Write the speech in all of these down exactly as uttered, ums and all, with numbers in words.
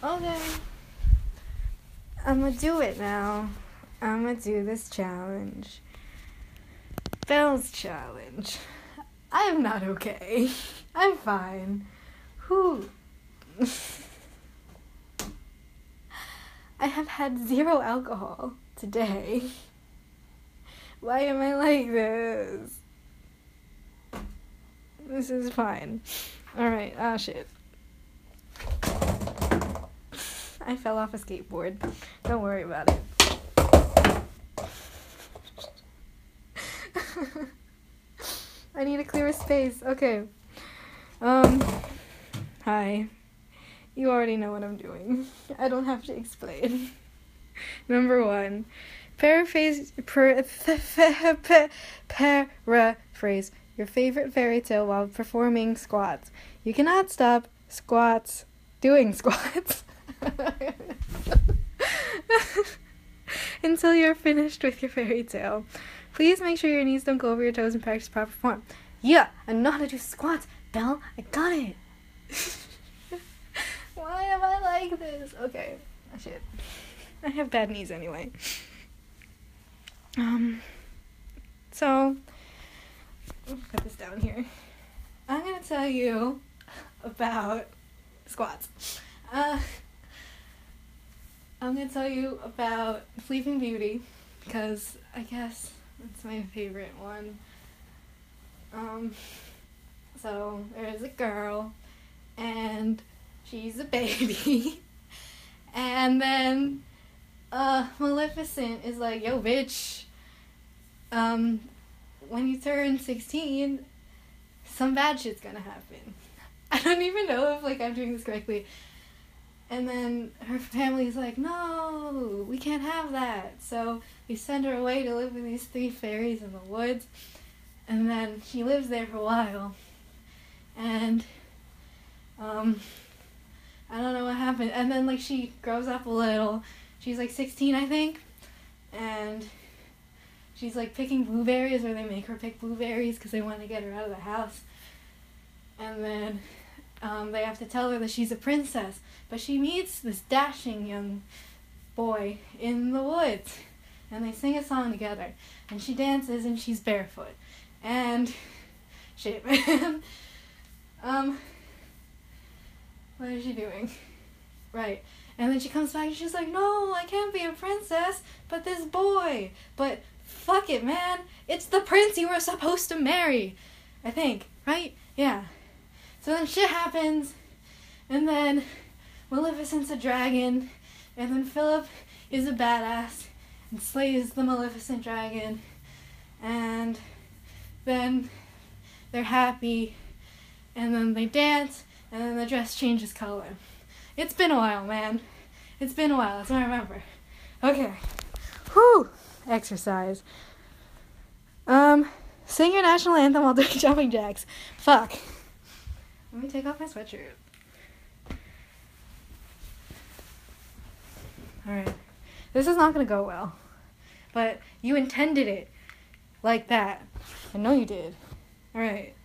Okay. I'm gonna do it now. I'm gonna do this challenge. Belle's challenge. I am not okay. I'm fine. Who? I have had zero alcohol today. Why am I like this? This is fine. Alright, ah shit. I fell off a skateboard. Don't worry about it. I need to clear a space. Okay. Um, hi. You already know what I'm doing. I don't have to explain. Number one. Paraphrase, per, paraphrase your favorite fairy tale while performing squats. You cannot stop squats doing squats until you're finished with your fairy tale. Please make sure your knees don't go over your toes and practice proper form. Yeah, I know how to do squats, Belle. I got it. Why am I like this? Okay, shit. I have bad knees anyway. Um, so, I'll put this down here. I'm gonna tell you about squats. Uh, I'm gonna tell you about Sleeping Beauty, because I guess it's my favorite one. Um, so, there's a girl, and she's a baby, and then, uh, Maleficent is like, yo, bitch, um, when you turn sixteen, some bad shit's gonna happen. I don't even know if, like, I'm doing this correctly. And then her family's like, no, we can't have that. So we send her away to live with these three fairies in the woods. And then she lives there for a while. And, um, I don't know what happened. And then, like, she grows up a little. She's, like, sixteen, I think. And she's, like, picking blueberries, or they make her pick blueberries because they want to get her out of the house. And then um, they have to tell her that she's a princess. But she meets this dashing young boy in the woods. And they sing a song together. And she dances and she's barefoot. And shit, man. um, what is she doing? Right. And then she comes back and she's like, no, I can't be a princess, but this boy. But fuck it, man. It's the prince you were supposed to marry. I think, right? Yeah. So then shit happens, and then Maleficent's a dragon, and then Philip is a badass and slays the Maleficent dragon, and then they're happy, and then they dance, and then the dress changes color. It's been a while, man. It's been a while, that's what I remember. Okay. Whew! Exercise. Um, sing your national anthem while doing jumping jacks. Fuck. Let me take off my sweatshirt. Alright. This is not gonna go well. But you intended it like that. I know you did. Alright.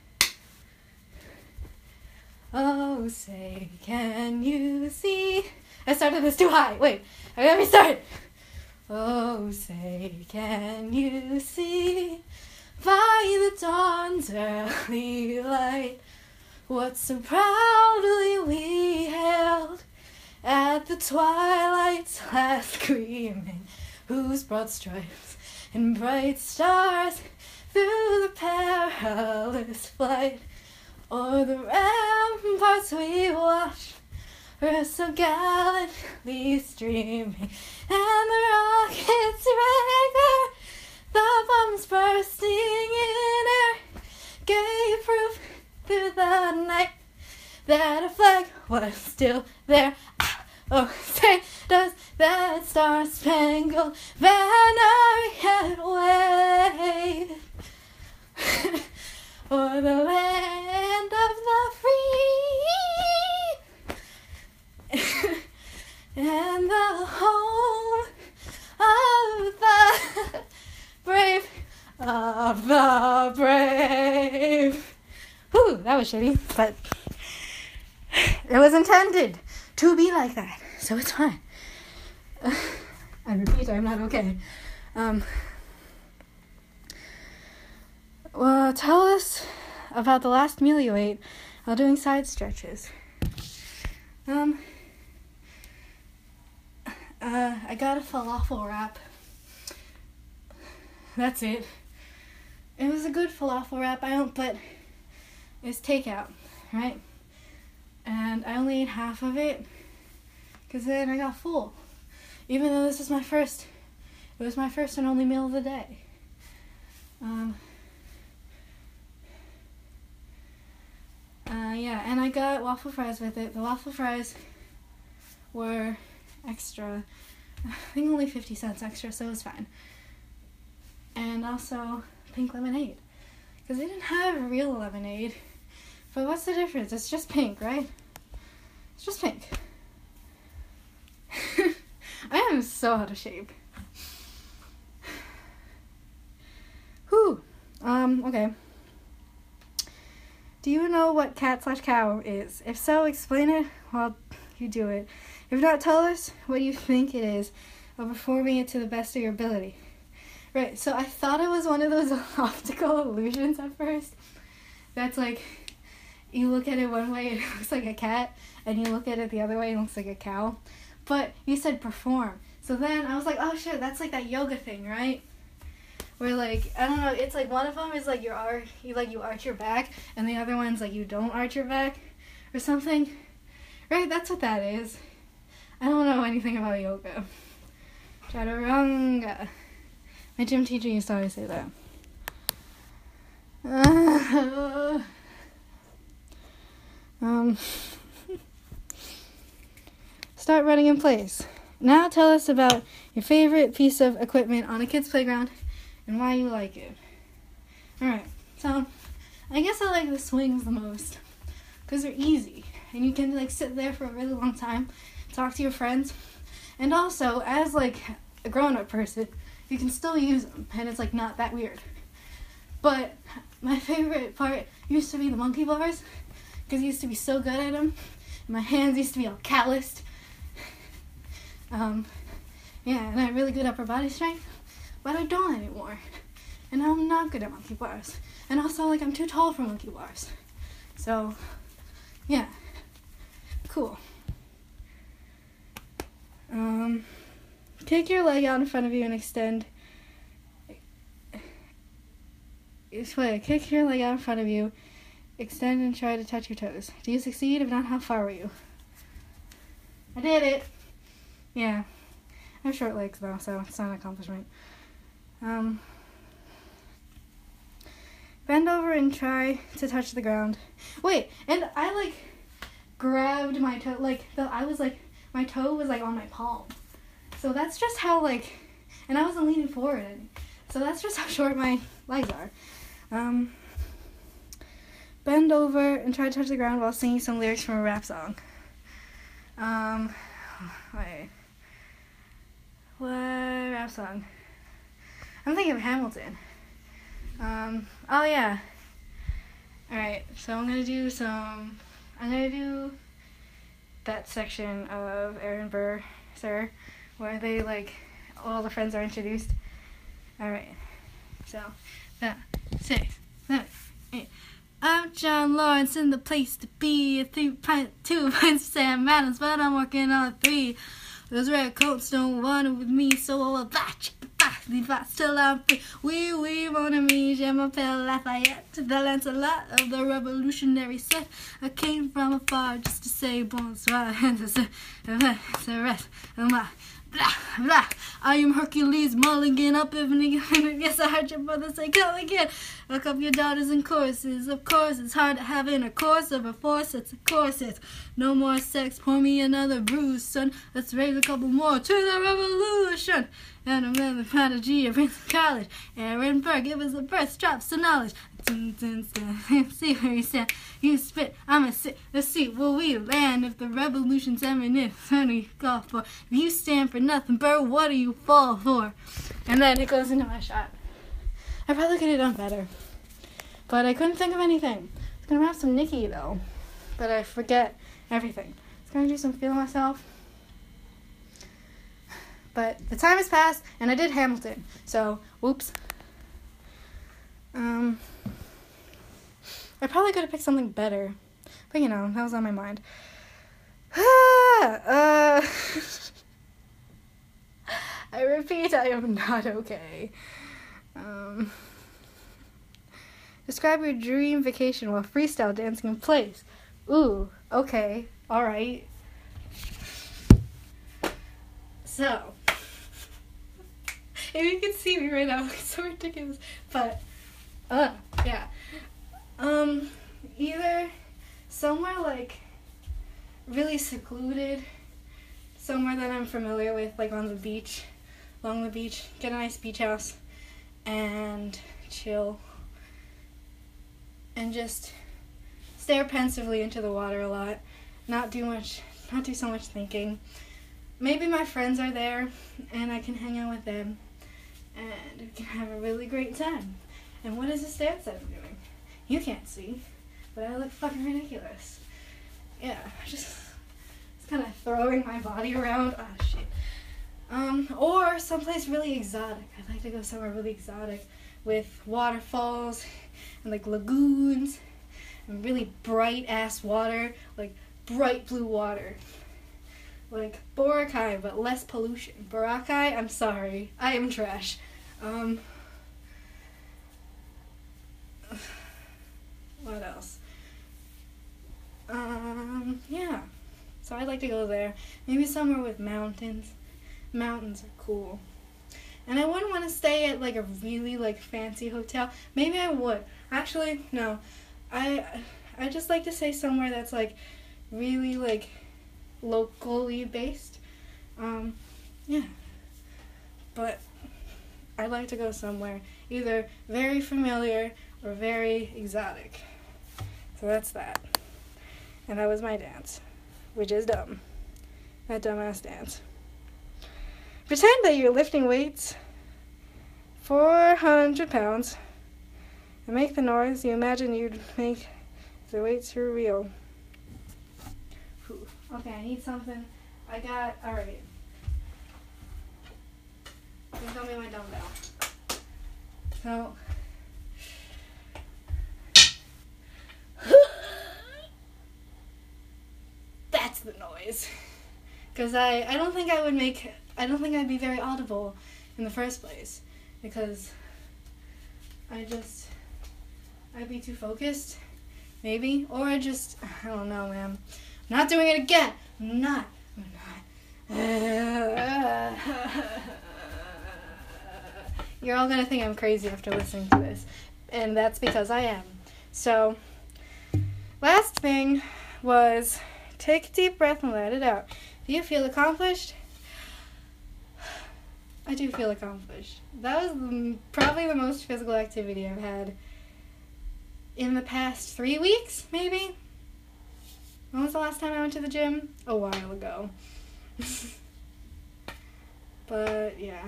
Oh, say, can you see? I started this too high. Wait, I gotta restart. Oh, say, can you see by the dawn's early light what so proudly we hailed at the twilight's last gleaming, whose broad stripes and bright stars through the perilous flight o'er the ramparts we watched were so gallantly streaming, and the rockets rang there, the bombs bursting in air gave proof through the night that a flag was still there. Ah, oh, say, does that star-spangled banner yet wave o'er the land of the free and the home of the brave, of the brave. Whew, that was shitty, but it was intended to be like that. So it's fine. I repeat, I'm not okay. Um, well, tell us about the last meal you ate while doing side stretches. Um, uh, I got a falafel wrap. That's it. It was a good falafel wrap, I don't, but it's takeout, right? And I only ate half of it, because then I got full. Even though this is my first, it was my first and only meal of the day. Um, uh, yeah, and I got waffle fries with it. The waffle fries were extra, I think only fifty cents extra, so it was fine. And also pink lemonade, because they didn't have real lemonade. But what's the difference? It's just pink, right? It's just pink. I am so out of shape. Whew. Um, okay. Do you know what cat slash cow is? If so, explain it while you do it. If not, tell us what you think it is while performing it to the best of your ability. Right, so I thought it was one of those optical illusions at first. That's like, you look at it one way and it looks like a cat, and you look at it the other way and it looks like a cow. But you said perform. So then I was like, oh shit, that's like that yoga thing, right? Where like, I don't know, it's like one of them is like your arch, you like you arch your back, and the other one's like you don't arch your back or something. Right, that's what that is. I don't know anything about yoga. Chaturanga. My gym teacher used to always say that. Uh, um, start running in place. Now tell us about your favorite piece of equipment on a kid's playground and why you like it. Alright, so I guess I like the swings the most because they're easy and you can like sit there for a really long time, talk to your friends, and also as like a grown-up person, you can still use them and it's like not that weird. But my favorite part used to be the monkey bars because I used to be so good at them. My hands used to be all calloused. Um, yeah, and I had really good upper body strength, but I don't anymore. And now I'm not good at monkey bars. And also, like, I'm too tall for monkey bars. So, yeah. Cool. Um, take your leg out in front of you and extend. This way, kick your leg out in front of you, extend and try to touch your toes. Do you succeed? If not, how far were you? I did it. Yeah. I have short legs though, so it's not an accomplishment. Um, bend over and try to touch the ground. Wait, and I like grabbed my toe, like the I was like my toe was like on my palm. So that's just how like, and I wasn't leaning forward any. So that's just how short my legs are. Um, bend over and try to touch the ground while singing some lyrics from a rap song. Um, wait. What rap song? I'm thinking of Hamilton. Um, oh yeah. Alright, so I'm gonna do some, I'm gonna do that section of Aaron Burr, sir, where they like, all the friends are introduced. Alright, so, five, six, seven, eight. I'm John Lawrence in the place to be. A three pint, two pints of Sam Adams, but I'm working on three. Those red coats don't want it with me, so I'll batch, batch, leave that till I'm free. We, we, mon ami, je m'appelle Lafayette, the Lancelot of the revolutionary set. I came from afar just to say bonsoir, and the rest of my blah, blah. I am Hercules Mulligan up evening. Yes, I heard your brother say, come again. Look up your daughters in choruses. Of course, it's hard to have intercourse over four sets of courses. No more sex, pour me another bruise, son. Let's raise a couple more to the revolution. And I'm the prodigy of college. Aaron Burr, give us the first drops of knowledge. See where you stand. You spit, I'ma sit. Let's see where we land. If the revolution's imminent, honey, go for. If you stand for nothing, Burr, what do you fall for? And then it goes into my shot. I probably could have done better, but I couldn't think of anything. I was gonna have some Nicki though, but I forget everything. I was gonna do some feeling myself. But the time has passed, and I did Hamilton, so whoops. Um, I probably could have picked something better, but you know, that was on my mind. uh, I repeat, I am not okay. Um, describe your dream vacation while freestyle dancing in place. Ooh, okay, alright. So, if you can see me right now, it's so ridiculous. But, uh, yeah. Um, either somewhere like really secluded, somewhere that I'm familiar with, like on the beach, along the beach, get a nice beach house, and chill, and just stare pensively into the water a lot, not do much, not do so much thinking. Maybe my friends are there, and I can hang out with them, and we can have a really great time. And what is this dance I'm doing? You can't see, but I look fucking ridiculous. Yeah, just, just kind of throwing my body around. Ah, shit. Um, or someplace really exotic. I'd like to go somewhere really exotic with waterfalls and like lagoons and really bright ass water, like bright blue water. Like Boracay, but less pollution. Boracay, I'm sorry. I am trash. Um, what else? Um, yeah. So I'd like to go there. Maybe somewhere with mountains. Mountains are cool. And I wouldn't want to stay at like a really like fancy hotel. Maybe I would. Actually, no. I I just like to stay somewhere that's like really like locally based. Um, yeah. But I'd like to go somewhere either very familiar or very exotic. So that's that. And that was my dance, which is dumb. That dumbass dance. Pretend that you're lifting weights, four hundred pounds, and make the noise you imagine you'd make if the weights were real. Whew. Okay, I need something. I got, alright. Please tell me my dumbbell. So, that's the noise. Because I, I don't think I would make, I don't think I'd be very audible in the first place. Because I just, I'd be too focused, maybe. Or I just, I don't know, man. I'm not doing it again. I'm not. I'm not. You're all gonna think I'm crazy after listening to this. And that's because I am. So, last thing was take a deep breath and let it out. Do you feel accomplished? I do feel accomplished. That was probably the most physical activity I've had in the past three weeks, maybe? When was the last time I went to the gym? A while ago. But, yeah.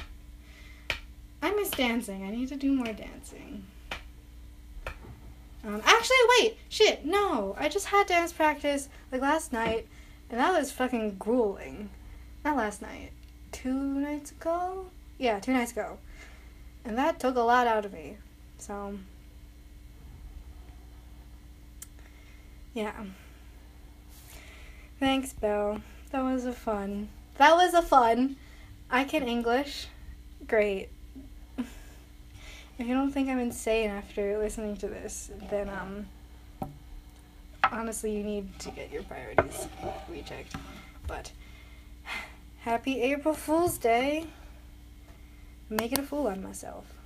I miss dancing. I need to do more dancing. Um, actually, wait! Shit, no! I just had dance practice, like, last night, and that was fucking grueling. Not last night. Two nights ago? Yeah, two nights ago. And that took a lot out of me. So, yeah. Thanks, Belle. That was a fun. That was a fun. I can English. Great. If you don't think I'm insane after listening to this, then, um, honestly, you need to get your priorities rechecked. But, happy April Fool's Day. I'm making a fool out of myself.